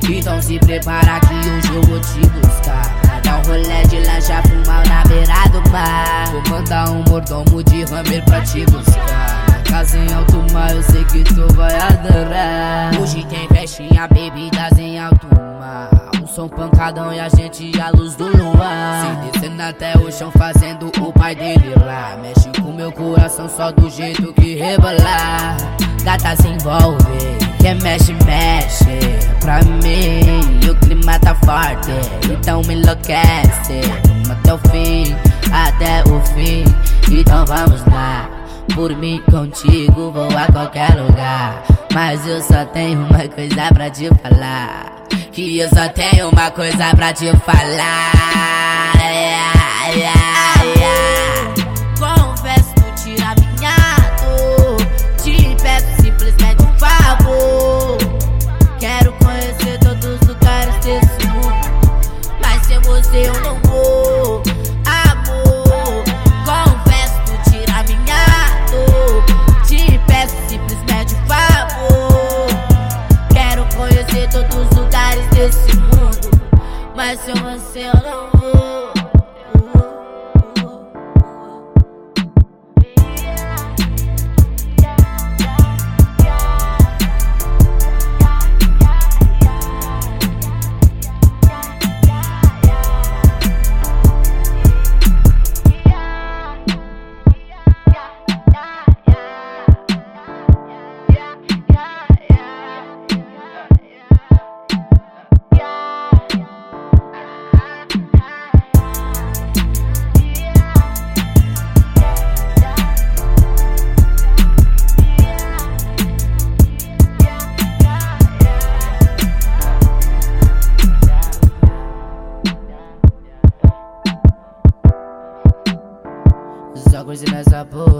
Então se prepara que hoje eu vou te buscar. Dar um rolê de lancha, fumar na beira do mar. Vou mandar um mordomo de Hammer pra te buscar. Na casa em alto mar, eu sei que tu vai adorar. Hoje tem festinha, bebidas em alto mar. Um som pancadão e a gente a luz do luar. Se descendo até o chão fazendo o pai dele lá. Mexe com meu coração só do jeito que rebolar. Gata se envolve, quem mexe, mexe pra mim. E o clima tá forte, então me enlouquece. Vamos até o fim, até o fim. Então vamos lá, por mim contigo vou a qualquer lugar. Mas eu só tenho uma coisa pra te falar. Que eu só tenho uma coisa pra te falar. Confesso, tu tira minha dor. Te peço simplesmente um favor. Quero conhecer todos os lugares desse mundo, mas sem você eu não vou. Amor, confesso, tu tira minha dor. Te peço simplesmente um favor. Quero conhecer todos os lugares desse mundo, mas sem você eu não vou. Só curtindo essa porra.